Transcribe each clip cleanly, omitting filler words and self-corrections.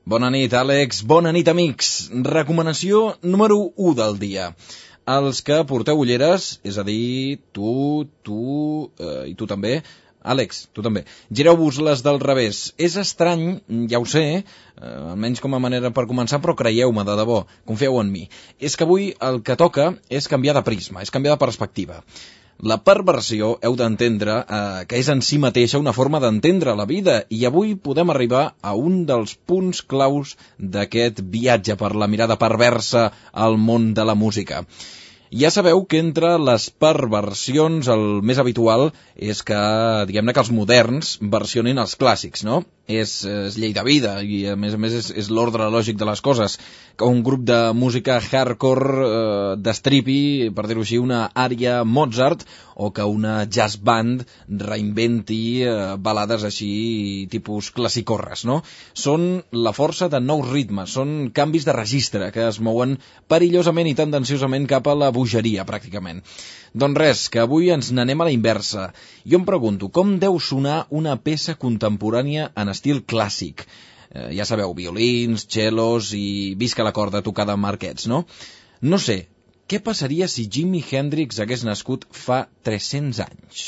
Bona nit, Àlex. Bona nit, amics. Recomanació número 1 del dia. Els que porteu ulleres, és a dir, tu i tu també, Àlex, tu també, gireu-vos les del revés. És estrany, ja ho sé, almenys com a manera per començar, però creieu-me, de debò, confieu en mi. És que avui el que toca és canviar de prisma, és canviar de perspectiva. La perversió heu d'entendre que és en si mateixa una forma d'entendre la vida i avui podem arribar a un dels punts claus d'aquest viatge per la mirada perversa al món de la música. Ja sabeu que entre les perversions el més habitual és que, diguem-ne que els moderns versionin els clàssics, no? És llei de vida i a més és l'ordre lògic de les coses. Que un grup de música hardcore destripi, per dir-ho així, una ària Mozart o que una jazz band reinventi balades així tipus classicorres, no? Són la força de nous ritmes, són canvis de registre que es mouen perillosament i tendenciosament cap a la bogeria, pràcticament. Doncs res, que avui ens n'anem a la inversa. Jo em pregunto, com deu sonar una peça contemporània en estil clàssic? Ja sabeu, violins, cellos i visca la corda tocada amb arquets, no? No sé, què passaria si Jimi Hendrix hagués nascut fa 300 anys?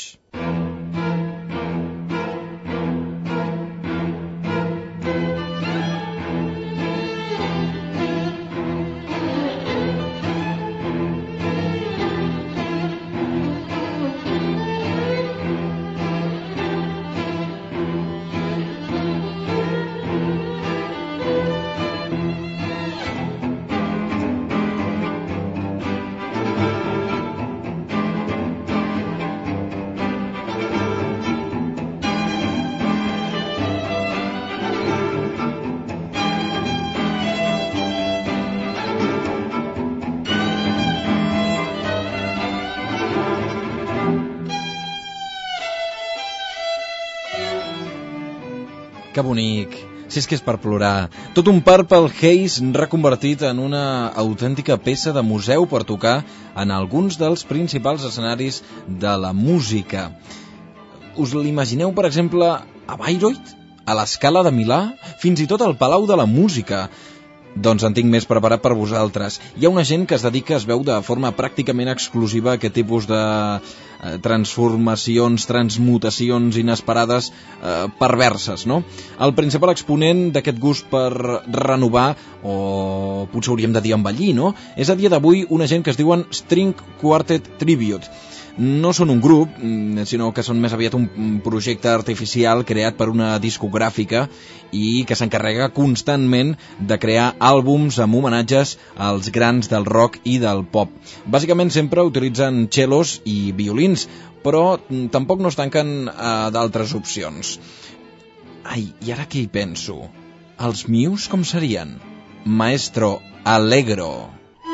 Que bonic, si és que és per plorar. Tot un Purple Haze reconvertit en una autèntica peça de museu per tocar en alguns dels principals escenaris de la música. Us l'imagineu, per exemple, a Bayreuth, a l'Escala de Milà, fins i tot al Palau de la Música? Doncs en tinc més preparat per vosaltres. Hi ha una gent que es dedica, es veu de forma pràcticament exclusiva a aquest tipus de transformacions, transmutacions inesperades perverses, no? El principal exponent d'aquest gust per renovar, o potser hauríem de dir envellir, no? És a dia d'avui una gent que es diuen String Quartet Tribute. No són un grup, sinó que són més aviat un projecte artificial creat per una discogràfica i que s'encarrega constantment de crear àlbums amb homenatges als grans del rock i del pop. Bàsicament sempre utilitzen cellos i violins, però tampoc no es tanquen a d'altres opcions. Ai, i ara què hi penso? Els Muse com serien? Maestro Allegro.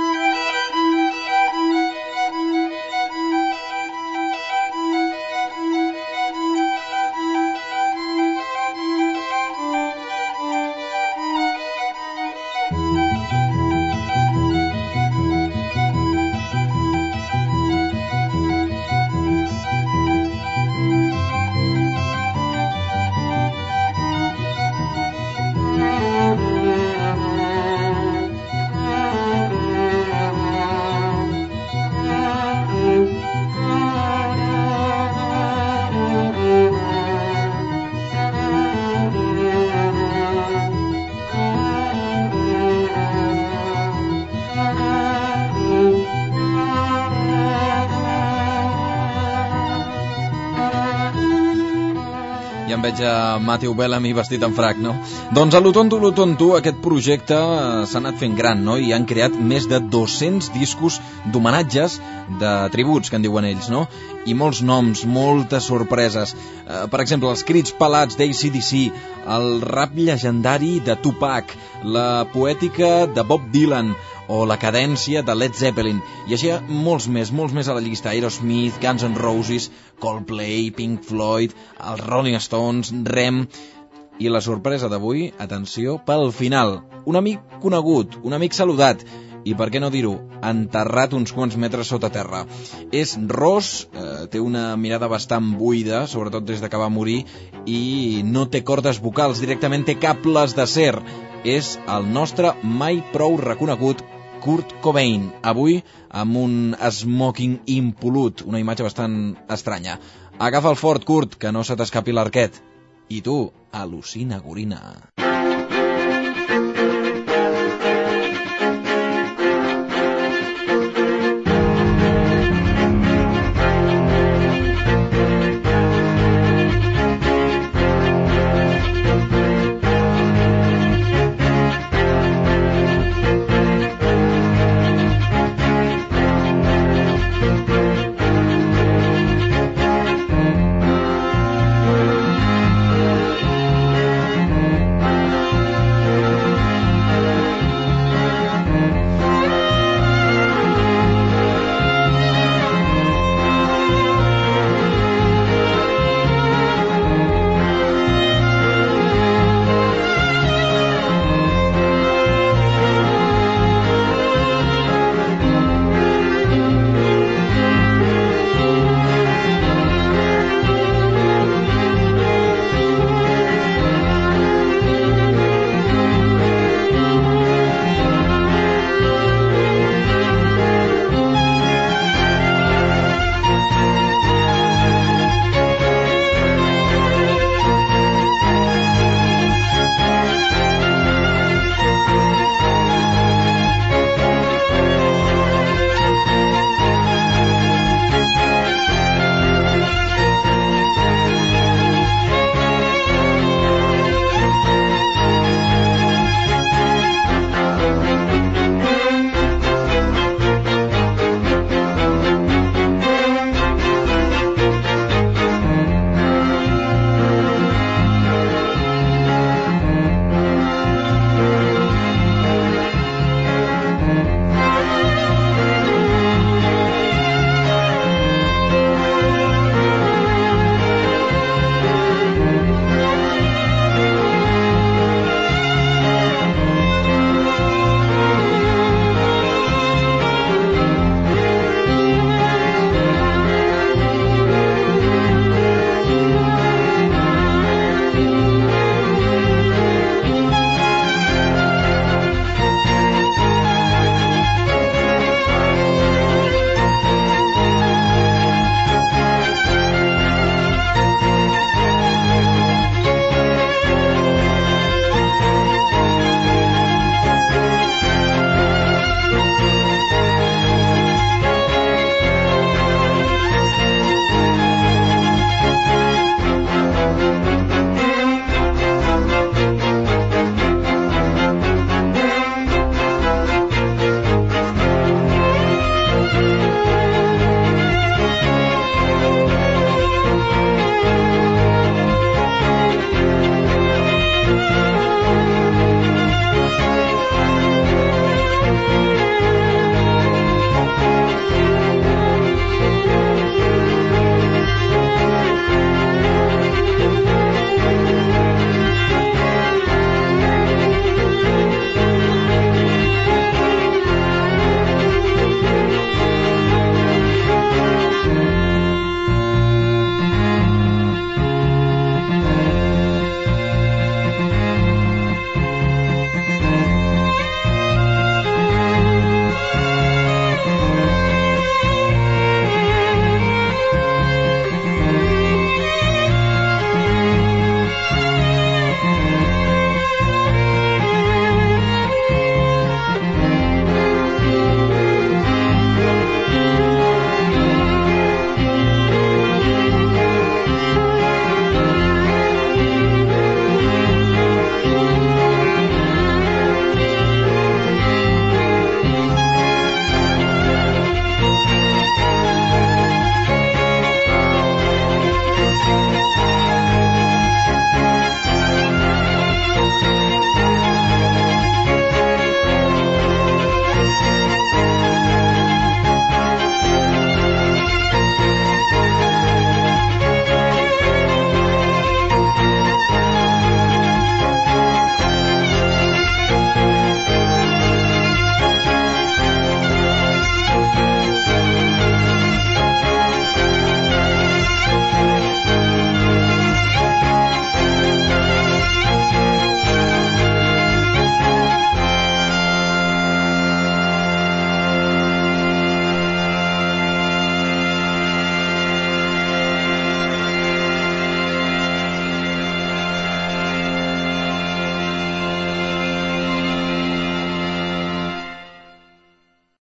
Ja em veig a Matthew Bellamy vestit en frac, no? Doncs a lo tonto, aquest projecte s'ha anat fent gran, no? I han creat més de 200 discos d'homenatges, de tributs, que en diuen ells, no? I molts noms, moltes sorpreses. Per exemple, els crits pelats d'ACDC, el rap llegendari de Tupac, la poètica de Bob Dylan o la cadència de Led Zeppelin. I així molts més a la llista. Aerosmith, Guns N' Roses, Coldplay, Pink Floyd, els Rolling Stones, Rem. I la sorpresa d'avui, atenció, pel final. Un amic conegut, un amic saludat, i per què no dir-ho, enterrat uns quants metres sota terra. És ros, té una mirada bastant buida, sobretot des que va morir, i no té cordes vocals, directament té cables d'acer. és el nostre mai prou reconegut Kurt Cobain, avui amb un smoking impolut, una imatge bastant estranya. Agafa el fort, Kurt, que no se t'escapi l'arquet. I tu, al·lucina, gorina.